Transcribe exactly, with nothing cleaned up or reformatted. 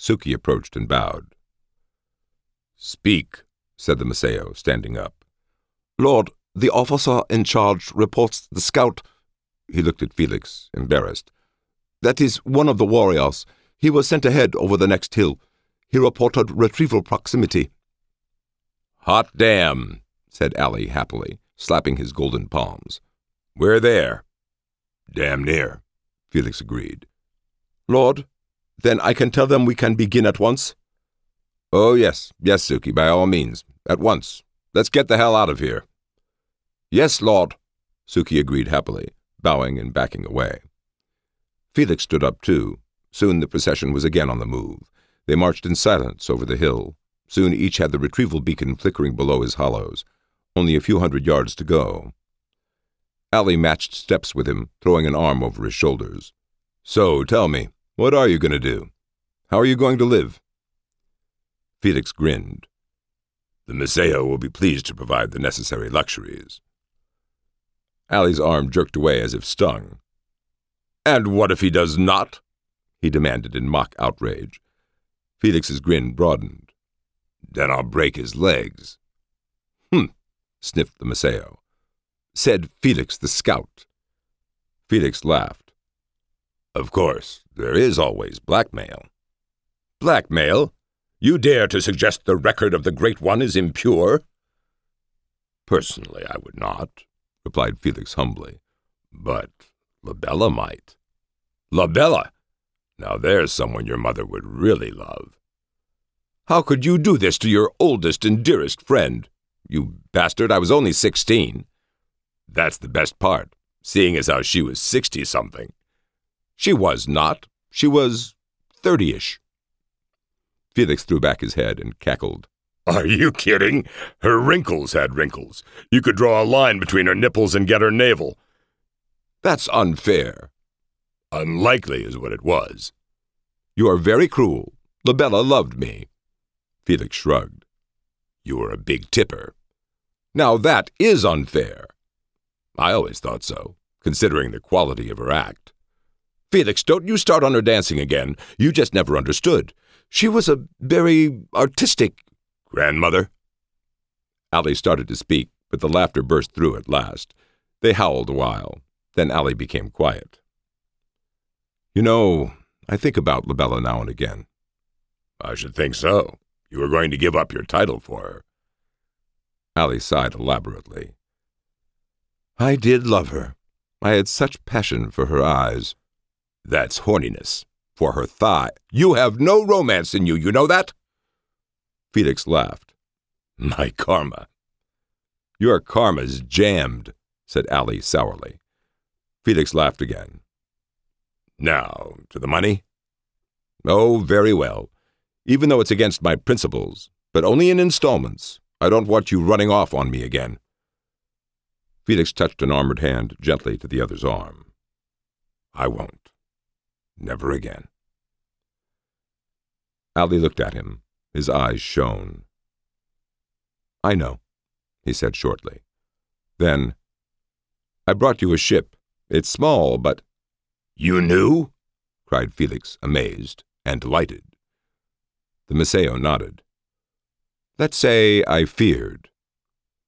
Suki approached and bowed. "Speak," said the Maseo, standing up. "Lord, the officer in charge reports the scout—" He looked at Felix, embarrassed. "That is one of the warriors. He was sent ahead over the next hill. He reported retrieval proximity." "Hot damn," said Allie happily, slapping his golden palms. "We're there." "Damn near," Felix agreed. "Lord, then I can tell them we can begin at once?" "Oh, yes, yes, Suki, by all means. At once. Let's get the hell out of here." "Yes, Lord," Suki agreed happily, bowing and backing away. Felix stood up too. Soon the procession was again on the move. They marched in silence over the hill. Soon each had the retrieval beacon flickering below his hollows. Only a few hundred yards to go. Allie matched steps with him, throwing an arm over his shoulders. "So, tell me, what are you going to do? How are you going to live?" Felix grinned. "The Maseo will be pleased to provide the necessary luxuries." Allie's arm jerked away as if stung. "And what if he does not?" he demanded in mock outrage. Felix's grin broadened. "Then I'll break his legs." "Hm," sniffed the Maseo. Said Felix the scout. Felix laughed. "Of course, there is always blackmail." "Blackmail? You dare to suggest the record of the Great One is impure?" "Personally, I would not," replied Felix humbly. "But Labella might." "Labella? Now there's someone your mother would really love." "How could you do this to your oldest and dearest friend? You bastard, I was only sixteen." "That's the best part, seeing as how she was sixty-something." "She was not. She was thirty-ish." Felix threw back his head and cackled. "Are you kidding? Her wrinkles had wrinkles. You could draw a line between her nipples and get her navel." "That's unfair." "Unlikely is what it was." "You are very cruel. Labella loved me." Felix shrugged. "You were a big tipper." "Now that is unfair." "I always thought so, considering the quality of her act." "Felix, don't you start on her dancing again. You just never understood. She was a very artistic—" "Grandmother?" Allie started to speak, but the laughter burst through at last. They howled a while. Then Allie became quiet. "You know, I think about Labella now and again." "I should think so. You were going to give up your title for her." Allie sighed elaborately. "I did love her. I had such passion for her eyes." "That's horniness. For her thigh. You have no romance in you, you know that?" Felix laughed. "My karma." "Your karma's jammed," said Allie sourly. Felix laughed again. "Now, to the money?" "Oh, very well. Even though it's against my principles, but only in installments. I don't want you running off on me again." Felix touched an armored hand gently to the other's arm. "I won't. Never again." Allie looked at him. His eyes shone. "I know," he said shortly. Then, "I brought you a ship. It's small, but—" "You knew?" cried Felix, amazed and delighted. The Maseo nodded. "Let's say I feared."